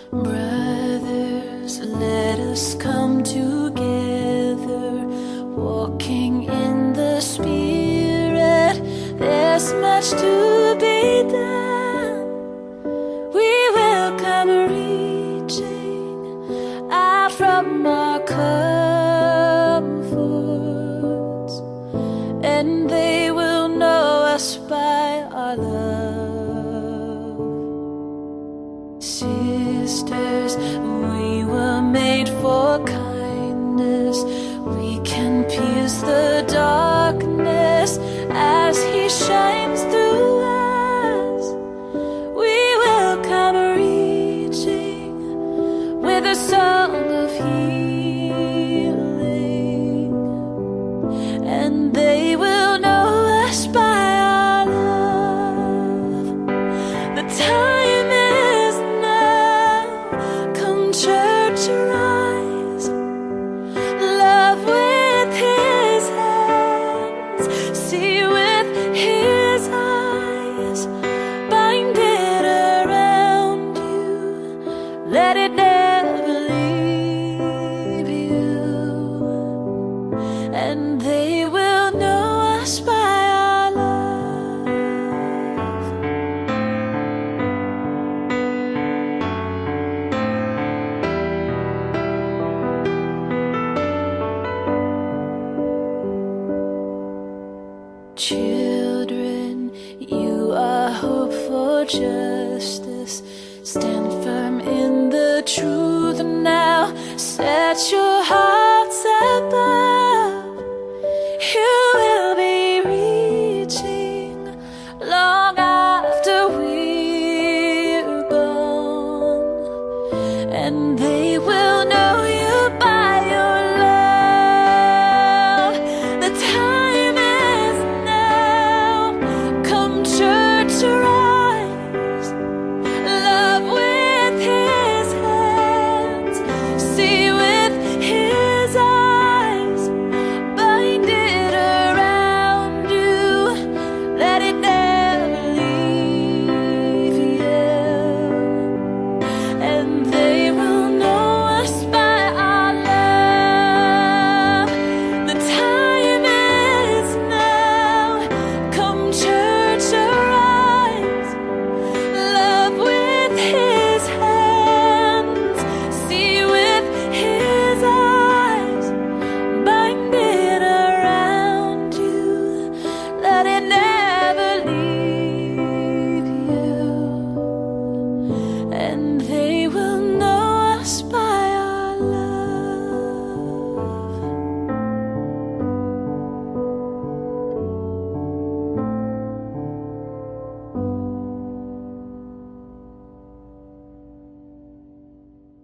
Brothers, let us come together, walking in the Spirit. There's much to be done. We will come reaching out from our comforts, and they will know us by our love. Sisters, we were made for kindness. We can pierce the darkness as He shines through us. We will come reaching with a song of healing, and they will know us by our love. The time is now. Come, church, arise. Love with His hands, see with His eyes. Bind it around you, let it never leave you, and they will know us by our love. Children, you are hope for justice. Stand